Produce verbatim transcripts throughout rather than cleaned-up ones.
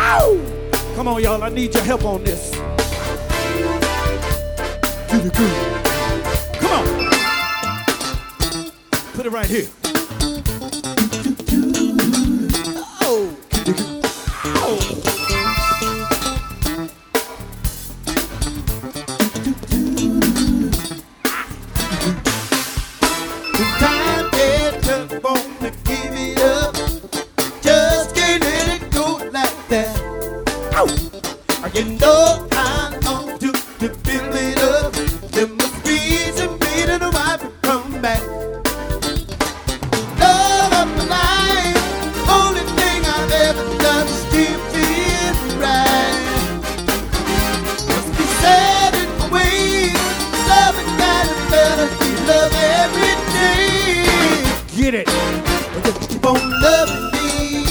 Come on, y'all, I need your help on this. Do the groove. Come on. Put it right here. Oh. Oh. The time gets tough, wanna give it up. Just can't let it go like that. Ow. You know I'm on to, to build it up. There must be some reason why we come back. Love of my life, only thing I've ever done is still feel right. Must be sad in my ways, love and kind of better, we love every day. Get it. Just keep on loving me.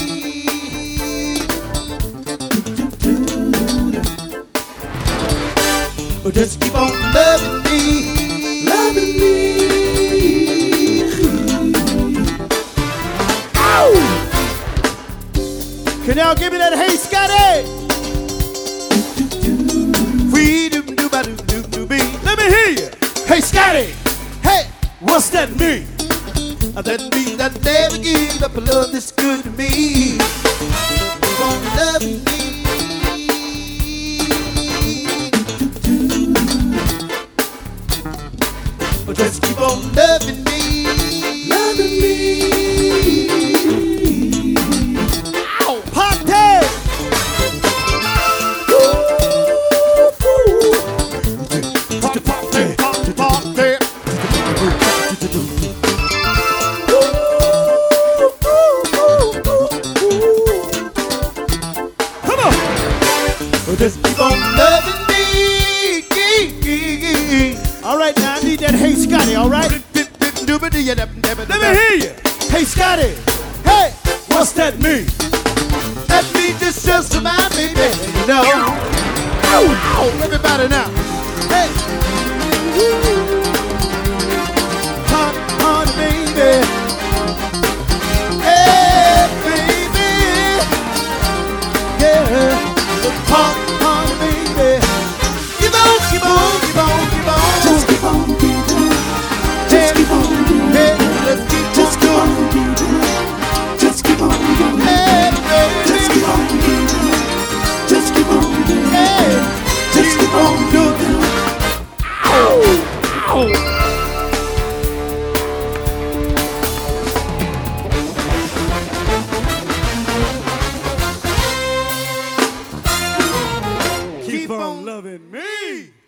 Just keep on loving me, loving me. Ow! Can y'all give me that hey Scotty? Freedom do ba do do do be. Let me hear you. Hey Scotty, hey, what's that mean? That means I never give up a love that's good to me. Keep on loving me. Just keep on loving me, loving me. Ow! Party! Ooh, ooh. Party, party, party, party. Ooh, ooh, ooh, ooh. Come on! Just keep on loving me. All right, now I need that hey Scotty, all right? Let me hear you. Hey Scotty, hey, what's that mean? That means it's just about me, baby, you know. Ow, ow, everybody now. Hey. Pop, pop, baby. Hey, baby. Yeah. Pop, pop, baby. Keep on, keep on, keep on, keep on. Just keep on, keep on. Just keep on, hey, let's keep just keep on, just keep on, hey, just keep on, just keep on, hey, just keep on doing. Ow, ow. Keep on loving me.